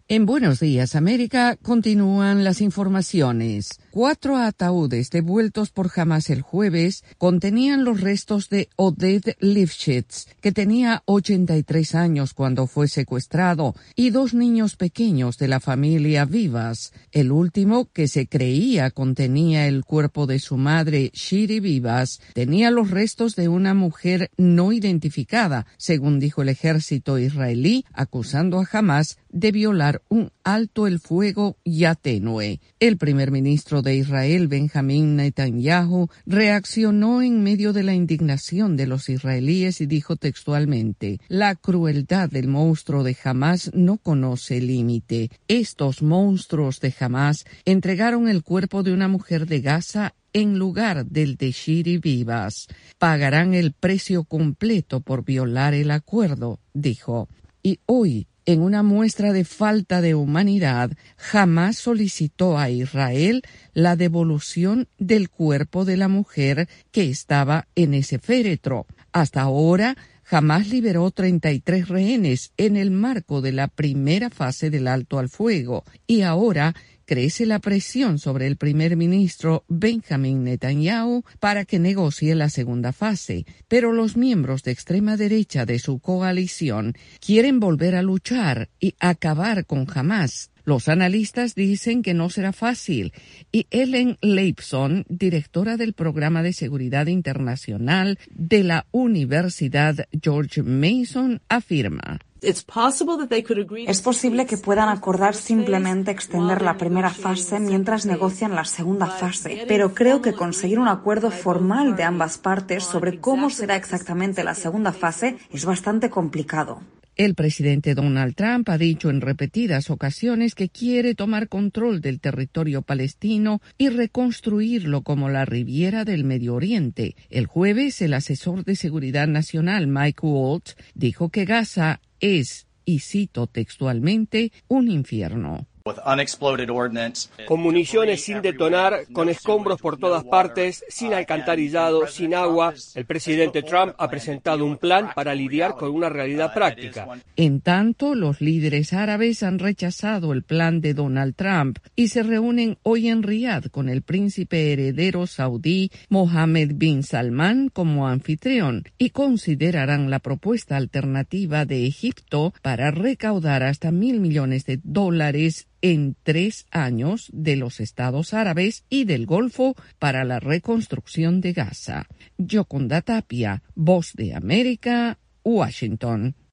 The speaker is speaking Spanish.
En Buenos Días, América, continúan las informaciones. 4 ataúdes devueltos por Hamás el jueves contenían los restos de Oded Lifshitz, que tenía 83 años cuando fue secuestrado, y 2 niños pequeños de la familia Vivas. El último, que se creía contenía el cuerpo de su madre, Shiri Vivas, tenía los restos de una mujer no identificada, según dijo el ejército israelí, acusando a Hamás de violar un alto el fuego ya tenue. El primer ministro de Israel, Benjamín Netanyahu, reaccionó en medio de la indignación de los israelíes y dijo textualmente: la crueldad del monstruo de Hamás no conoce límite. Estos monstruos de Hamás entregaron el cuerpo de una mujer de Gaza en lugar del de Shiri Vivas. Pagarán el precio completo por violar el acuerdo, dijo. Y hoy, en una muestra de falta de humanidad, Hamás solicitó a Israel la devolución del cuerpo de la mujer que estaba en ese féretro. Hasta ahora, Hamás liberó 33 rehenes en el marco de la primera fase del alto al fuego, y ahora crece la presión sobre el primer ministro Benjamín Netanyahu para que negocie la segunda fase. Pero los miembros de extrema derecha de su coalición quieren volver a luchar y acabar con Hamás. Los analistas dicen que no será fácil, y Ellen Leibson, directora del Programa de Seguridad Internacional de la Universidad George Mason, afirma: es posible que puedan acordar simplemente extender la primera fase mientras negocian la segunda fase, pero creo que conseguir un acuerdo formal de ambas partes sobre cómo será exactamente la segunda fase es bastante complicado. El presidente Donald Trump ha dicho en repetidas ocasiones que quiere tomar control del territorio palestino y reconstruirlo como la Riviera del Medio Oriente. El jueves, el asesor de seguridad nacional Mike Waltz dijo que Gaza es, y cito textualmente, un infierno. Con municiones sin detonar, con escombros por todas partes, sin alcantarillado, sin agua, el presidente Trump ha presentado un plan para lidiar con una realidad práctica. En tanto, los líderes árabes han rechazado el plan de Donald Trump y se reúnen hoy en Riad con el príncipe heredero saudí Mohammed bin Salman como anfitrión y considerarán la propuesta alternativa de Egipto para recaudar hasta $1.000 millones en 3 años de los estados árabes y del Golfo para la reconstrucción de Gaza. Yoconda Tapia, Voz de América, Washington.